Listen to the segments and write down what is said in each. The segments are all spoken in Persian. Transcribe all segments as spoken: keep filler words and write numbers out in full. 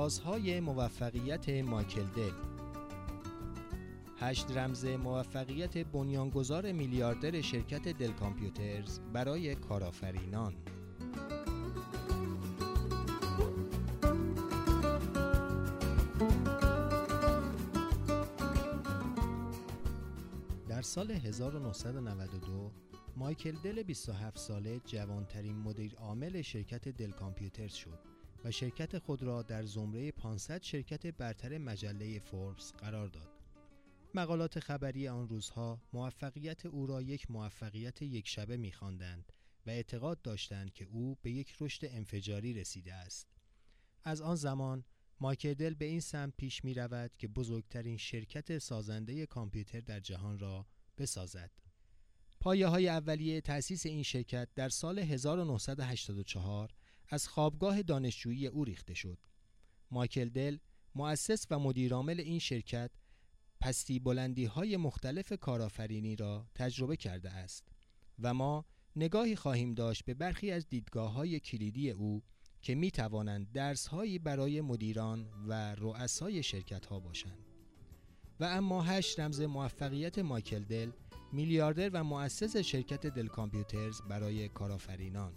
رازهای موفقیت مایکل دل. هشت رمز موفقیت بنیانگذار میلیاردر شرکت دل کامپیوترز برای کارآفرینان. در سال هزار و نهصد و نود و دو مایکل دل بیست و هفت ساله جوانترین مدیر عامل شرکت دل کامپیوترز شد و شرکت خود را در زمره پانصد شرکت برتر مجله فوربس قرار داد. مقالات خبری آن روزها موفقیت او را یک موفقیت یک شبه می‌خواندند و اعتقاد داشتند که او به یک رشد انفجاری رسیده است. از آن زمان مایکل دل به این سمت پیش می‌رود که بزرگترین شرکت سازنده کامپیوتر در جهان را بسازد. پایه‌های اولیه تأسیس این شرکت در سال هزار و نهصد و هشتاد و چهار از خوابگاه دانشجویی او ریخته شد. مایکل دل، مؤسس و مدیرعامل این شرکت، پستی بلندی های مختلف کارآفرینی را تجربه کرده است و ما نگاهی خواهیم داشت به برخی از دیدگاه‌های کلیدی او که می توانند درس‌هایی برای مدیران و رؤسای شرکت‌ها باشند. و اما هشت رمز موفقیت مایکل دل، میلیاردر و مؤسس شرکت دل کامپیوترز برای کارآفرینان.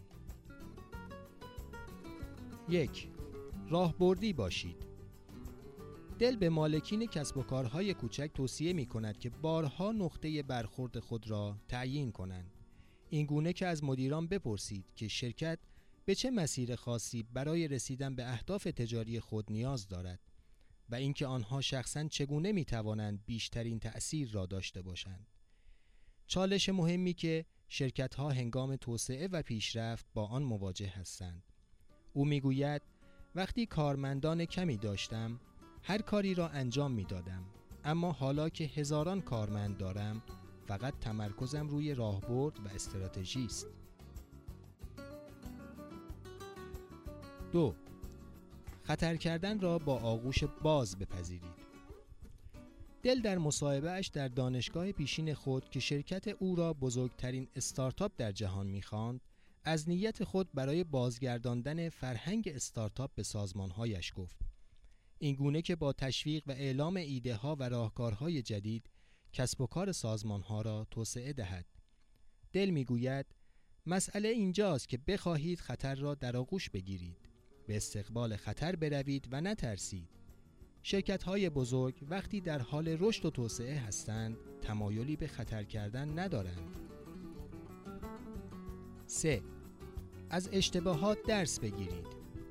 یک، راهبردی باشید. دل به مالکین کسب و کارهای کوچک توصیه می کند که بارها نقطه برخورد خود را تعیین کنند. این گونه که از مدیران بپرسید که شرکت به چه مسیر خاصی برای رسیدن به اهداف تجاری خود نیاز دارد و اینکه آنها شخصاً چگونه می توانند بیشترین تأثیر را داشته باشند. چالش مهمی که شرکت‌ها هنگام توسعه و پیشرفت با آن مواجه هستند. او میگوید وقتی کارمندان کمی داشتم هر کاری را انجام میدادم، اما حالا که هزاران کارمند دارم فقط تمرکزم روی راهبرد و استراتژی است. دو، خطر کردن را با آغوش باز بپذیرید. دل در مصاحبه‌اش در دانشگاه پیشین خود که شرکت او را بزرگترین استارتاپ در جهان می‌خواند، از نیت خود برای بازگرداندن فرهنگ استارتاپ به سازمان‌هایش گفت. این گونه که با تشویق و اعلام ایده‌ها و راهکارهای جدید کسب و کار سازمان‌ها را توسعه دهد. دل می‌گوید مسئله اینجاست که بخواهید خطر را در آغوش بگیرید، به استقبال خطر بروید و نترسید. شرکت‌های بزرگ وقتی در حال رشد و توسعه هستند تمایلی به خطر کردن ندارند. سه، از اشتباهات درس بگیرید.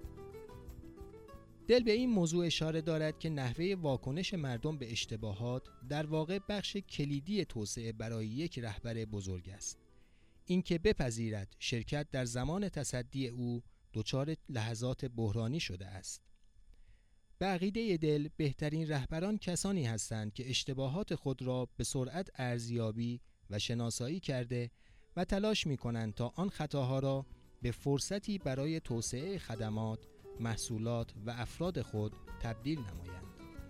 دل به این موضوع اشاره دارد که نحوه واکنش مردم به اشتباهات در واقع بخش کلیدی توسعه برای یک رهبر بزرگ است. اینکه بپذیرد شرکت در زمان تصدی او دچار لحظات بحرانی شده است. به عقیده دل بهترین رهبران کسانی هستند که اشتباهات خود را به سرعت ارزیابی و شناسایی کرده و تلاش می کنند تا آن خطاها را به فرصتی برای توسعه خدمات، محصولات و افراد خود تبدیل نمایند.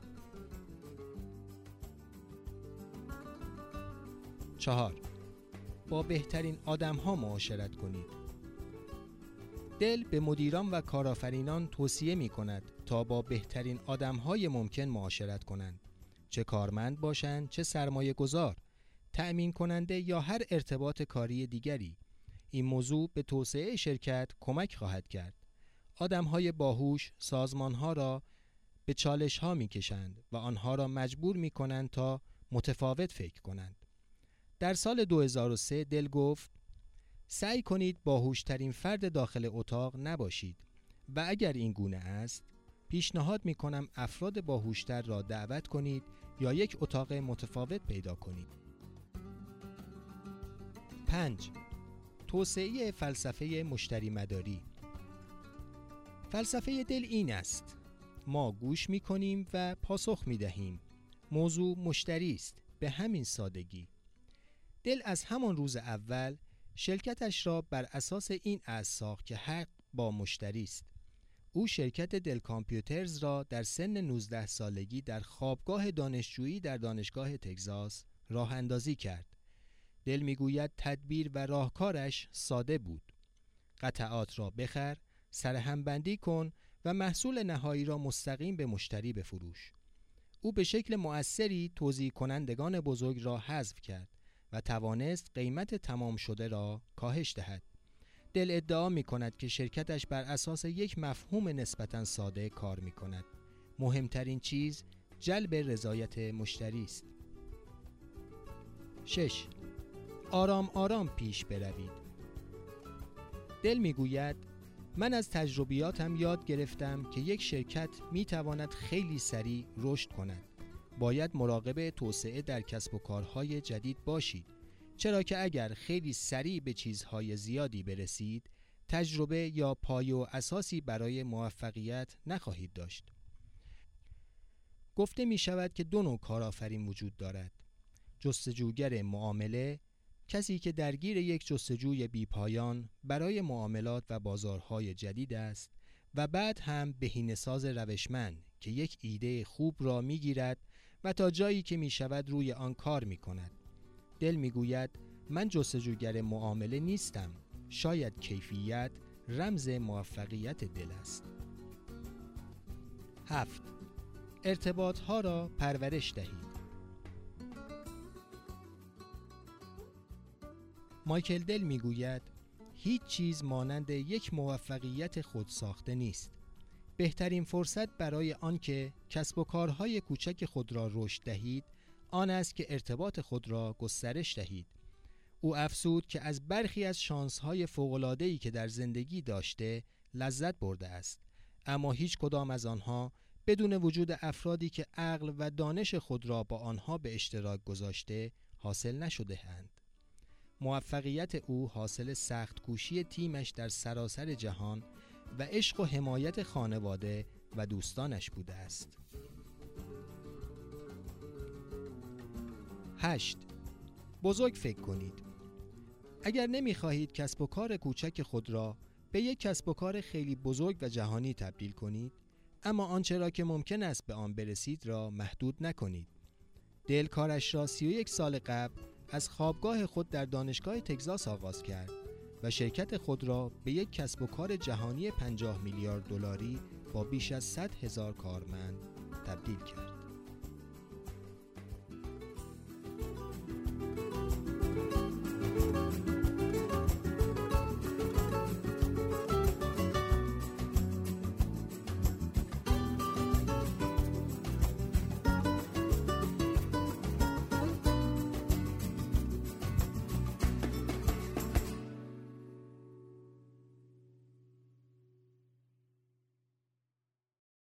چهار، با بهترین آدم‌ها معاشرت کنید. دل به مدیران و کارآفرینان توصیه می کند تا با بهترین آدم‌های ممکن معاشرت کنند، چه کارمند باشند، چه سرمایه گذار، تأمین کننده یا هر ارتباط کاری دیگری. این موضوع به توسعه شرکت کمک خواهد کرد. آدم‌های باهوش سازمان‌ها را به چالش‌ها می‌کشند و آنها را مجبور می‌کنند تا متفاوت فکر کنند. در سال دو هزار و سه دل گفت سعی کنید باهوشترین فرد داخل اتاق نباشید و اگر این گونه است پیشنهاد می‌کنم افراد باهوشتر را دعوت کنید یا یک اتاق متفاوت پیدا کنید. پنج، توسعه فلسفه مشتری مداری. فلسفه دل این است: ما گوش می‌کنیم و پاسخ می‌دهیم. موضوع مشتری است، به همین سادگی. دل از همان روز اول شرکتش را بر اساس این اصل ساخت که حق با مشتری است. او شرکت دل کامپیوترز را در سن نوزده سالگی در خوابگاه دانشجویی در دانشگاه تگزاس راه اندازی کرد. دل میگوید تدبیر و راهکارش ساده بود: قطعات را بخر، سرهم بندی کن و محصول نهایی را مستقیم به مشتری بفروش. او به شکل مؤثری توزیع کنندگان بزرگ را حذف کرد و توانست قیمت تمام شده را کاهش دهد. دل ادعا می کند که شرکتش بر اساس یک مفهوم نسبتاً ساده کار می کند. مهمترین چیز جلب رضایت مشتری است. شش. آرام آرام پیش بروید. دل می گوید من از تجربیاتم یاد گرفتم که یک شرکت می تواند خیلی سریع رشد کند. باید مراقب توسعه در کسب و کارهای جدید باشید، چرا که اگر خیلی سریع به چیزهای زیادی برسید، تجربه یا پایه و اساسی برای موفقیت نخواهید داشت. گفته می شود که دو نوع کارآفرین وجود دارد: جستجوگر معامله، کسی که درگیر یک جستجوی بیپایان برای معاملات و بازارهای جدید است، و بعد هم بهینه‌ساز روشمند که یک ایده خوب را می گیرد و تا جایی که می شود روی آن کار می کند. دل می گوید من جستجوگر معامله نیستم، شاید کیفیت رمز موفقیت دل است. هفت. ارتباطها را پرورش دهید. مایکل دل می گوید هیچ چیز مانند یک موفقیت خودساخته نیست. بهترین فرصت برای آن که کسب و کارهای کوچک خود را رشد دهید آن است که ارتباط خود را گسترش دهید. او افزود که از برخی از شانس‌های فوق‌العاده‌ای که در زندگی داشته لذت برده است، اما هیچ کدام از آنها بدون وجود افرادی که عقل و دانش خود را با آنها به اشتراک گذاشته حاصل نشده اند. موفقیت او حاصل سخت کوشی تیمش در سراسر جهان و عشق و حمایت خانواده و دوستانش بوده است. هشت. بزرگ فکر کنید. اگر نمی‌خواهید کسب و کار کوچک خود را به یک کسب و کار خیلی بزرگ و جهانی تبدیل کنید، اما آنچه را که ممکن است به آن برسید را محدود نکنید. دل کارش را سی و یک سال قبل از خوابگاه خود در دانشگاه تگزاس آغاز کرد و شرکت خود را به یک کسب و کار جهانی پنجاه میلیارد دلاری با بیش از صد هزار کارمند تبدیل کرد.